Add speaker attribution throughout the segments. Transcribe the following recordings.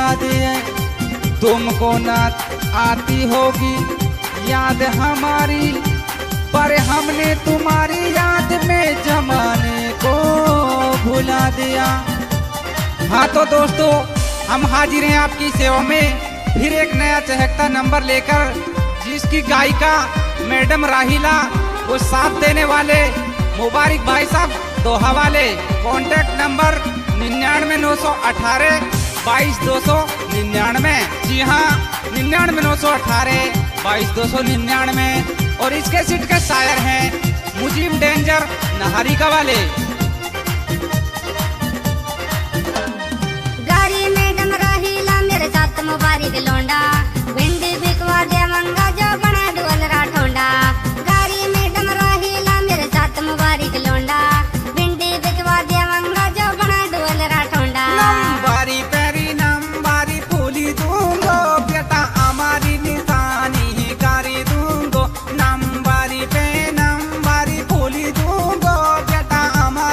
Speaker 1: भुला दिए। तुमको न आती होगी याद हमारी, पर हमने तुम्हारी याद में जमाने को भुला दिया। हाँ तो दोस्तों, हम हाजिर हैं आपकी सेवा में फिर एक नया चहकता नंबर लेकर, जिसकी गायिका मैडम राहिला वो साथ देने वाले मुबारक भाई साहब दोहा वाले। Contact number 99 918 22 299। जी हाँ, 99 918 22 299। और इसके सीट के शायर हैं मुजीब डेंजर नहारिका वाले।
Speaker 2: गाड़ी मैडम राहिला मेरे साथ मुबारक लौंडा, भिंडी बिकवा दे मंगा जो बना डोल राठौंडा। गाड़ी मैडम राहिला मेरे साथ मुबारक लौंडा, भिंडी बिकवा दे मंगा जो बना डोल राठौंडा।
Speaker 1: नंबारी पेरी नंबारी फूली दूंगो, बेटा हमारी निशानी कारी दूंगो। नंबारी पे नंबारी फूली दूंगो, बेटा हमारी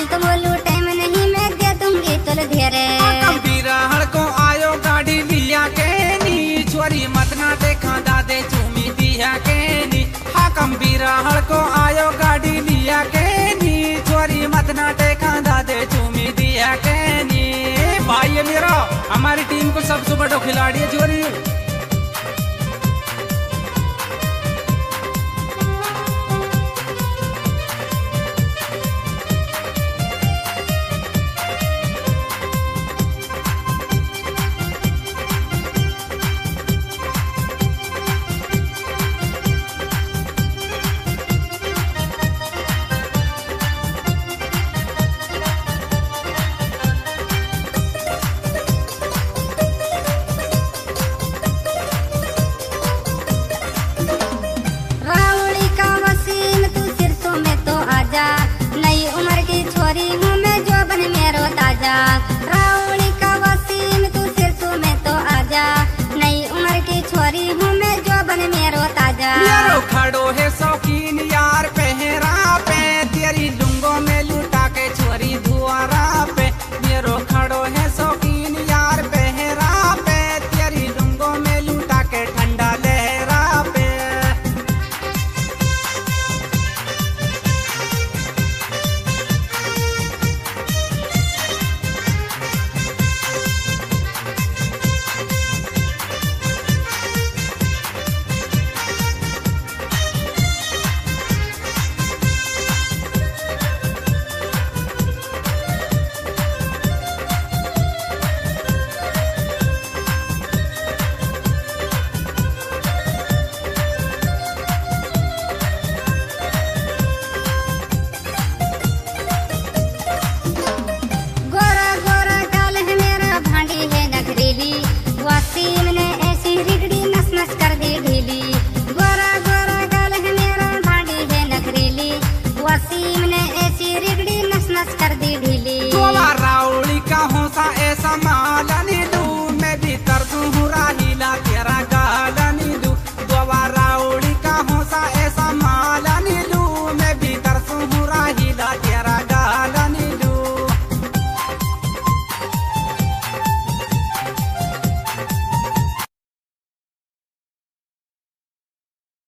Speaker 2: फालतू बोलू टाइम नहीं मैं दे दूंगी तुल धीरे।
Speaker 1: बिरहड़ को आयो गाड़ी लिया के नी छोरी मत ना देखा दादे चूमी दिया के नी। हाकम बिरहड़ को आयो गाड़ी लिया के नी छोरी मत ना देखा दादे चूमी दिया के नी। भाई ये मेरा हमारी टीम को सबसे बड़ा खिलाड़ी है छोरी।